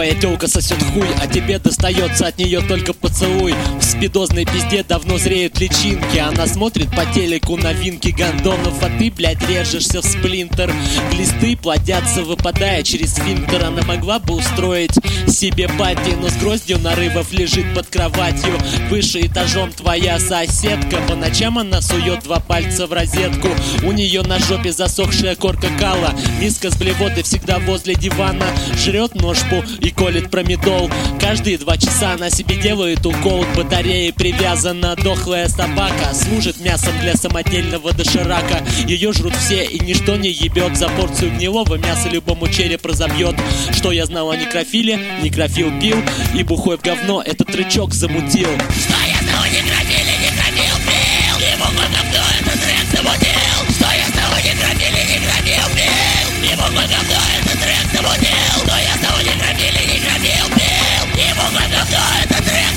Твоя тёлка сосет хуй, а тебе достается от нее только поцелуй. В спидозной пизде давно зреют личинки. Она смотрит по телеку новинки гандонов, а ты, блядь, режешься в сплинтер. Глисты плодятся, выпадая через сфинктер. Она могла бы устроить себе пати, но с гроздью нарывов лежит под кроватью. Выше этажом твоя соседка. По ночам она сует 2 пальца в розетку. У нее на жопе засохшая корка кала. Миска с блевотой всегда возле дивана. Жрет ножпу и колет промедол. Каждые 2 часа она себе делает укол. К батарее привязана дохлая собака. Служит мясом для самодельного доширака. Ее жрут все и ничто не ебет. За порцию гнилого мяса любому череп разобьет. Что я знал о некрофиле? Некрофил пил и бухой в говно этот рычаг замутил. Что я знал о некрофиле? Некрофил пил и бухой в говно этот трек замутил. Что я знал о некрофиле? Некрофил пил и бухой в говно этот трек замутил. Что я знал о некрофиле? Некрофил пил и бухой в говно этот трек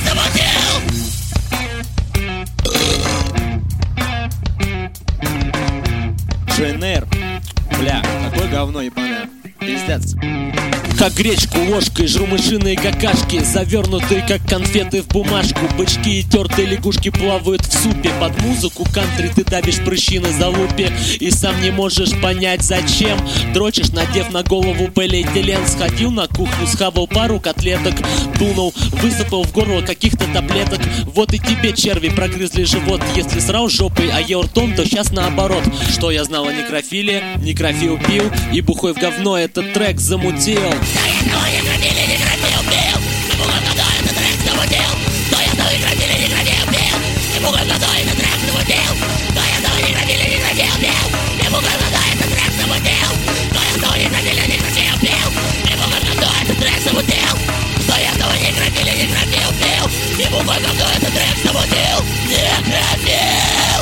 замутил. ЖНР. Бля, такое говно ебаное. Пиздец. Как гречку ложкой жру мышиные какашки, завернутые как конфеты в бумажку. Бычки и тертые лягушки плавают в супе. Под музыку кантри ты давишь прыщи на залупе. И сам не можешь понять зачем. Дрочишь, надев на голову полиэтилен. Сходил на кухню, схавал пару котлеток. Дунул, высыпал в горло каких-то таблеток. Вот и тебе черви прогрызли живот. Если срал жопой, а ел ртом, то сейчас наоборот. Что я знал о некрофиле? Некрофил пил и бухой в говно этот трек замутил. Что я знал о некрофиле? Некрофил пил и бухой в говно этот трек замутил. Что я знал о некрофиле? Некрофил пил и бухой в говно этот трек замутил. Что я знал о некрофиле? Некрофил пил и бухой в говно этот трек замутил. Что я знал о некрофиле? Некрофил пил и бухой в говно этот трек замутил. Что я знал о некрофиле? Некрофил пил и бухой в говно этот трек замутил. Некрофил!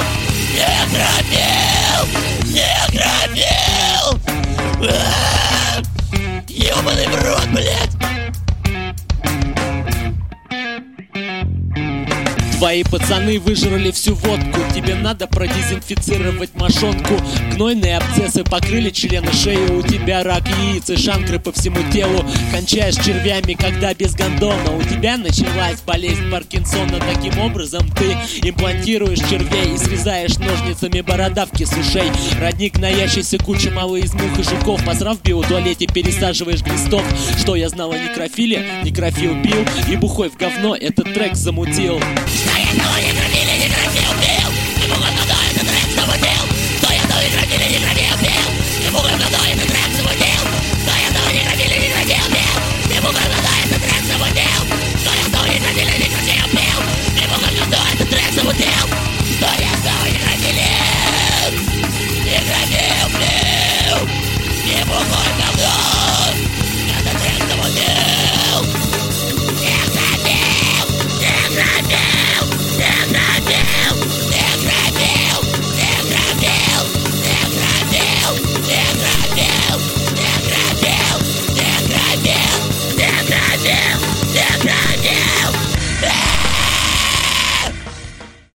Некрофил! Ёбаный в рот, блядь! Твои пацаны выжрали всю водку. Тебе надо продезинфицировать мошонку. Гнойные абсцессы покрыли члены шеи. У тебя рак яиц и шанкры по всему телу. Кончаешь червями, когда без гондона. У тебя началась болезнь Паркинсона. Таким образом ты имплантируешь червей и срезаешь ножницами бородавки с ушей. Родник, гноящийся куча малы из мух и жуков. Посрав в биотуалете, пересаживаешь глистов. Что я знал о некрофиле? Некрофил пил и бухой в говно этот трек замутил. Что я знал о некрофиле? Некрофил пил и бухой в говно этот трек замутил. Что я знал о некрофиле? Некрофил пил и бухой в говно этот